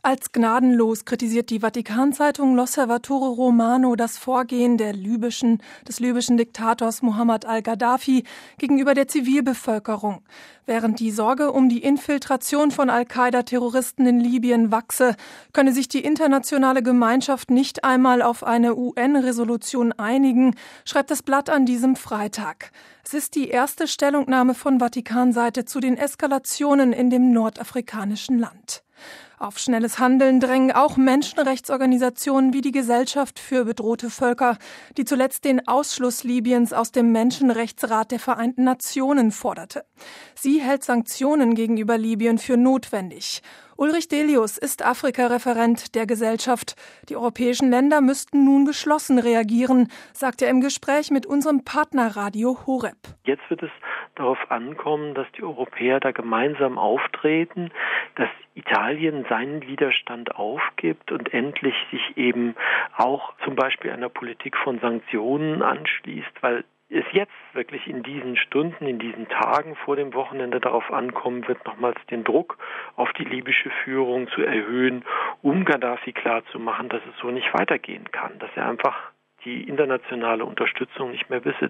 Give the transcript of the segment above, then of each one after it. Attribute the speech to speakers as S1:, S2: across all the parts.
S1: Als gnadenlos kritisiert die Vatikan-Zeitung L'Osservatore Romano das Vorgehen des libyschen Diktators Muammar al-Gaddafi gegenüber der Zivilbevölkerung. Während die Sorge um die Infiltration von Al-Qaida-Terroristen in Libyen wachse, könne sich die internationale Gemeinschaft nicht einmal auf eine UN-Resolution einigen, schreibt das Blatt an diesem Freitag. Es ist die erste Stellungnahme von Vatikanseite zu den Eskalationen in dem nordafrikanischen Land. Auf schnelles Handeln drängen auch Menschenrechtsorganisationen wie die Gesellschaft für bedrohte Völker, die zuletzt den Ausschluss Libyens aus dem Menschenrechtsrat der Vereinten Nationen forderte. Sie hält Sanktionen gegenüber Libyen für notwendig. Ulrich Delius ist Afrika-Referent der Gesellschaft. Die europäischen Länder müssten nun geschlossen reagieren, sagt er im Gespräch mit unserem Partnerradio Horeb.
S2: Jetzt wird es darauf ankommen, dass die Europäer da gemeinsam auftreten, dass Italien seinen Widerstand aufgibt und endlich sich eben auch zum Beispiel einer Politik von Sanktionen anschließt, weil es jetzt wirklich in diesen Stunden, in diesen Tagen vor dem Wochenende darauf ankommen wird, nochmals den Druck auf die libysche Führung zu erhöhen, um Gaddafi klarzumachen, dass es so nicht weitergehen kann, dass er einfach die internationale Unterstützung nicht mehr besitzt.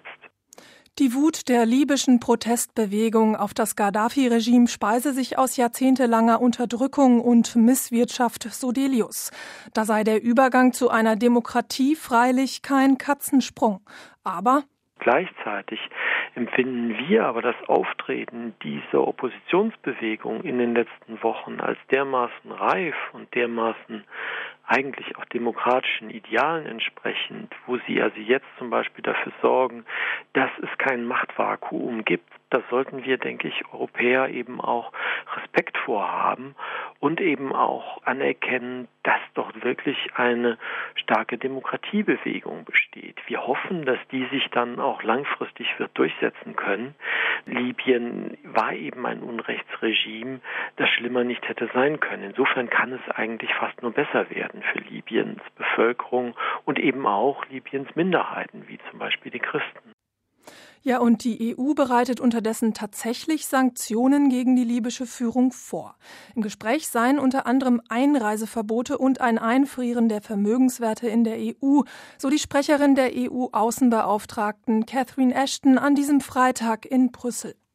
S1: Die Wut der libyschen Protestbewegung auf das Gaddafi-Regime speise sich aus jahrzehntelanger Unterdrückung und Misswirtschaft, so Delius. Da sei der Übergang zu einer Demokratie freilich kein Katzensprung. Aber
S2: gleichzeitig empfinden wir aber das Auftreten dieser Oppositionsbewegung in den letzten Wochen als dermaßen reif und dermaßen eigentlich auch demokratischen Idealen entsprechend, wo sie also jetzt zum Beispiel dafür sorgen, dass es kein Machtvakuum gibt. Da sollten wir, denke ich, Europäer eben auch Respekt vorhaben und eben auch anerkennen, dass dort wirklich eine starke Demokratiebewegung besteht. Wir hoffen, dass die sich dann auch langfristig wird durchsetzen können. Libyen war eben ein Unrechtsregime, das schlimmer nicht hätte sein können. Insofern kann es eigentlich fast nur besser werden für Libyens Bevölkerung und eben auch Libyens Minderheiten, wie zum Beispiel die Christen.
S1: Ja, und die EU bereitet unterdessen tatsächlich Sanktionen gegen die libysche Führung vor. Im Gespräch seien unter anderem Einreiseverbote und ein Einfrieren der Vermögenswerte in der EU, so die Sprecherin der EU-Außenbeauftragten Catherine Ashton an diesem Freitag in Brüssel.